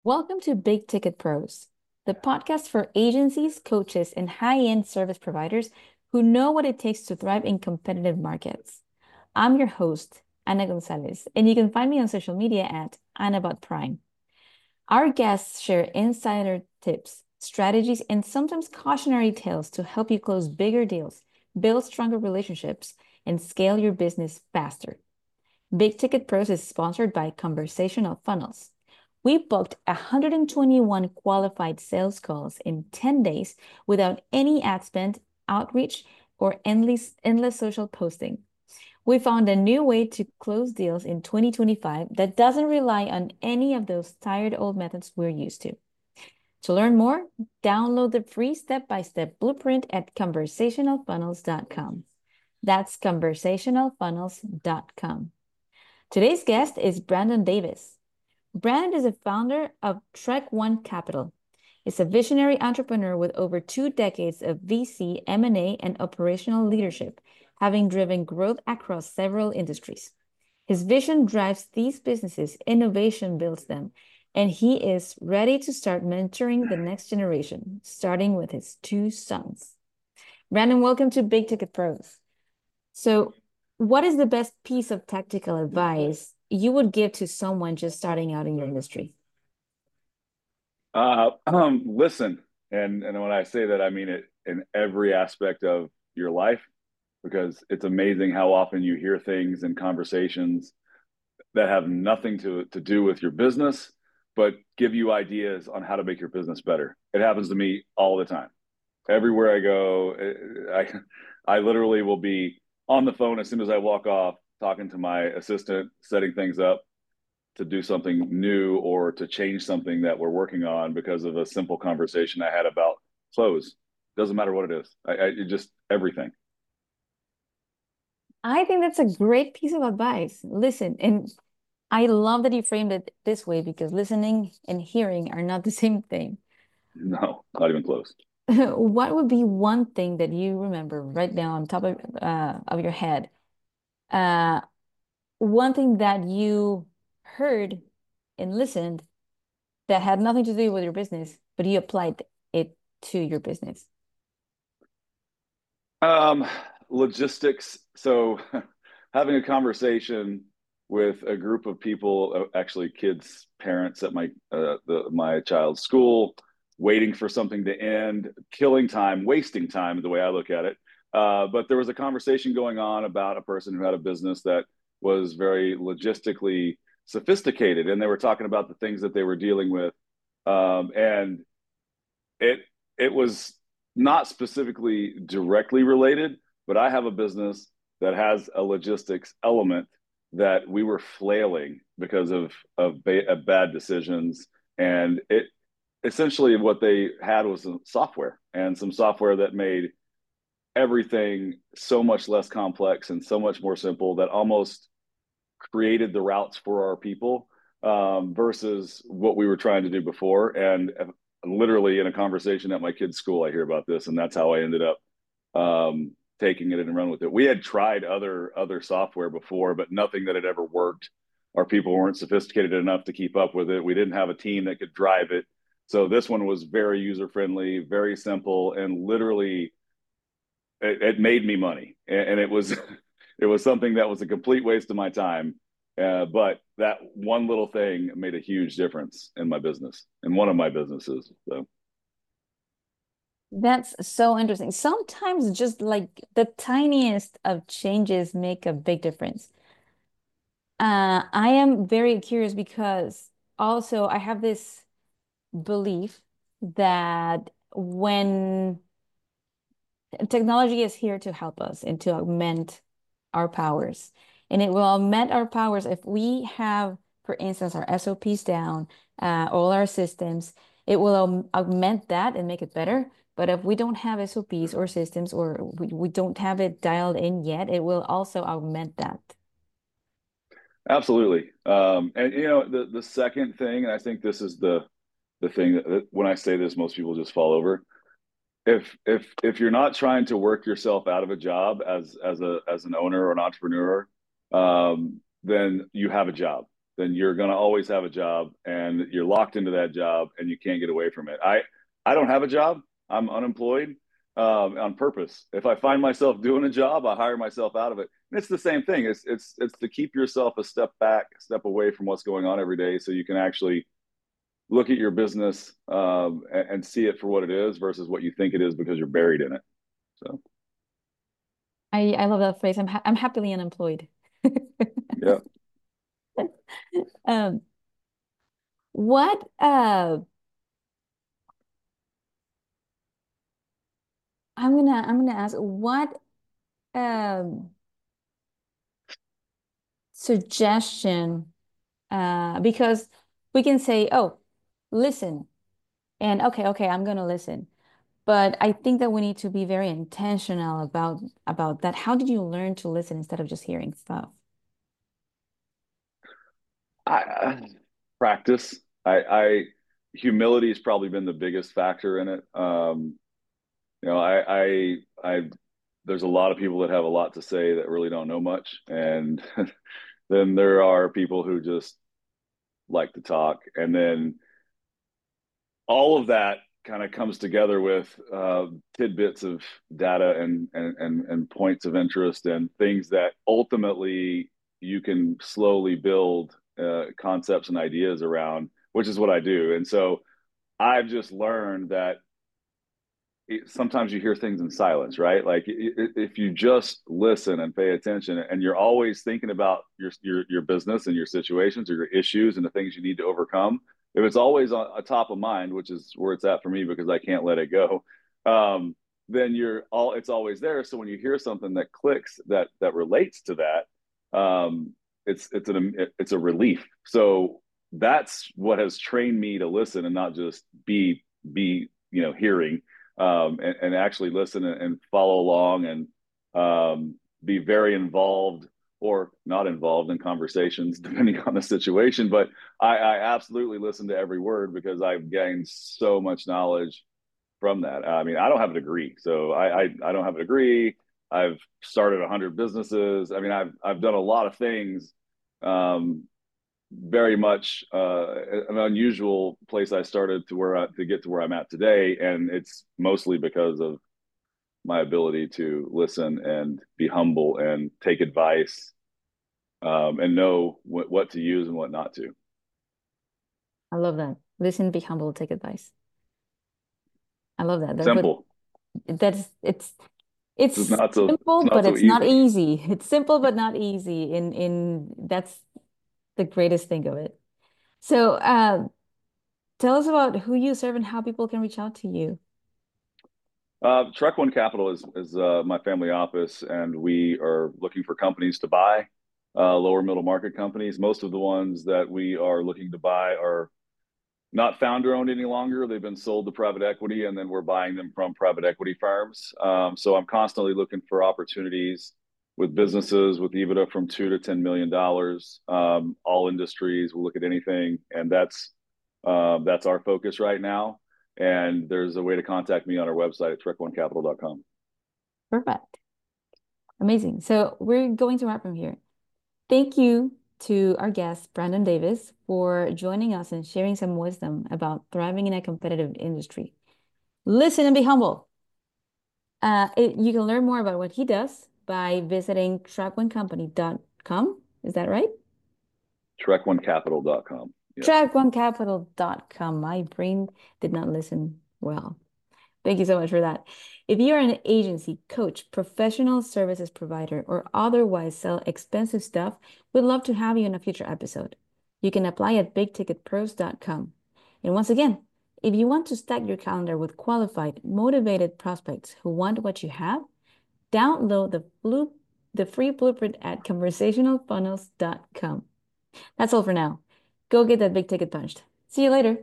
Welcome to Big Ticket Pros, the podcast for agencies, coaches, and high-end service providers who know what it takes to thrive in competitive markets. I'm your host, Ana Gonzalez, and you can find me on social media at AnaBotPrime. Our guests share insider tips, strategies, and sometimes cautionary tales to help you close bigger deals, build stronger relationships, and scale your business faster. Big Ticket Pros is sponsored by Conversational Funnels. We booked 121 qualified sales calls in 10 days without any ad spend, outreach, or endless social posting. We found a new way to close deals in 2025 that doesn't rely on any of those tired old methods we're used to. To learn more, download the free step-by-step blueprint at conversationalfunnels.com. That's conversationalfunnels.com. Today's guest is Brandon Davis. Brandon is a founder of Trek One Capital. He's a visionary entrepreneur with over 2 decades of VC, M&A, and operational leadership, having driven growth across several industries. His vision drives these businesses, innovation builds them, and he is ready to start mentoring the next generation, starting with his two sons. Brandon, welcome to Big Ticket Pros. So, what is the best piece of tactical advice you would give to someone just starting out in your industry? Listen, and when I say that, I mean it in every aspect of your life, because it's amazing how often you hear things and conversations that have nothing to do with your business, but give you ideas on how to make your business better. It happens to me all the time. Everywhere I go, I literally will be on the phone as soon as I walk off, talking to my assistant, setting things up to do something new or to change something that we're working on because of a simple conversation I had about clothes. Doesn't matter what it is. It just everything. I think that's a great piece of advice. Listen, and I love that you framed it this way because listening and hearing are not the same thing. No, not even close. What would be one thing that you remember right now on top of your head? Uh, One thing that you heard and listened that had nothing to do with your business, but you applied it to your business. Um, Logistics. So having a conversation with a group of people, actually kids, parents at my child's school, waiting for something to end, killing time, wasting time, the way I look at it. But there was a conversation going on about a person who had a business that was very logistically sophisticated, and they were talking about the things that they were dealing with, and it it was not specifically directly related, but I have a business that has a logistics element that we were flailing because of bad decisions, and it essentially what they had was some software and some software that made everything so much less complex and so much more simple that almost created the routes for our people, versus what we were trying to do before. And literally in a conversation at my kid's school, I hear about this, and that's how I ended up taking it and run with it. We had tried other software before, but nothing that had ever worked. Our people weren't sophisticated enough to keep up with it. We didn't have a team that could drive it. So this one was very user friendly, very simple, and literally it made me money. And it was it was something that was a complete waste of my time. But that one little thing made a huge difference in my business, in one of my businesses. So That's so interesting. Sometimes just like the tiniest of changes make a big difference. I am very curious because also I have this belief that when technology is here to help us and to augment our powers, and it will augment our powers if we have, for instance, our SOPs down, all our systems, it will augment that and make it better. But if we don't have SOPs or systems or we don't have it dialed in yet, it will also augment that. absolutely. And the second thing, and I think this is the thing that when I say this, most people just fall over. If you're not trying to work yourself out of a job as an owner or an entrepreneur, then you have a job. then you're going to always have a job and you're locked into that job and you can't get away from it. I don't have a job. I'm unemployed on purpose. If I find myself doing a job, I hire myself out of it. And it's the same thing. It's to keep yourself a step back, a step away from what's going on every day, so you can actually look at your business and see it for what it is versus what you think it is because you're buried in it. So I love that phrase. I'm happily unemployed. yeah. Um, what I'm gonna ask what um suggestion because we can say, oh, listen, and okay, I'm gonna listen. But I think that we need to be very intentional about that. How did you learn to listen instead of just hearing stuff? I practice. I humility has probably been the biggest factor in it. You know, I there's a lot of people that have a lot to say that really don't know much, and then there are people who just like to talk, and then all of that kind of comes together with tidbits of data and points of interest and things that ultimately you can slowly build concepts and ideas around, which is what I do. And so I've just learned that sometimes you hear things in silence, right? Like if you just listen and pay attention, and you're always thinking about your business and your situations or your issues and the things you need to overcome. If it's always on a top of mind, which is where it's at for me because I can't let it go, then it's always there. So when you hear something that clicks that relates to that, it's a relief. So that's what has trained me to listen and not just be hearing, and actually listen and follow along and be very involved or not involved in conversations, depending on the situation. But I absolutely listen to every word because I've gained so much knowledge from that. I mean, I don't have a degree, so I don't have a degree. I've started 100 businesses. I mean, I've done a lot of things. Very much an unusual place I started to get to where I'm at today, and it's mostly because of my ability to listen and be humble and take advice, and know what to use and what not to. I love that. Listen, be humble, take advice. I love that. But Simple. that's it's It's simple, not but so it's not easy. easy. It's simple but not easy. In that's the greatest thing of it. So tell us about who you serve and how people can reach out to you. Trek One Capital is my family office, and we are looking for companies to buy, lower middle market companies. Most of the ones that we are looking to buy are not founder owned any longer. They've been sold to private equity, and then we're buying them from private equity firms. So I'm constantly looking for opportunities with businesses with EBITDA from $2 to $10 million. All industries, we'll look at anything, and that's our focus right now. And there's a way to contact me on our website at trek1capital.com. Perfect. Amazing. So we're going to wrap from here. Thank you to our guest, Brandon Davis, for joining us and sharing some wisdom about thriving in a competitive industry. Listen and be humble. You can learn more about what he does by visiting trackonecompany.com. Is that right? Trek1capital.com. Yes. Trackonecapital.com. My brain did not listen well. Thank you so much for that. If you're an agency, coach, professional services provider, or otherwise sell expensive stuff, we'd love to have you in a future episode. You can apply at bigticketpros.com. And once again, if you want to stack your calendar with qualified, motivated prospects who want what you have, download the free blueprint at conversationalfunnels.com. That's all for now. Go get that big ticket punched. See you later.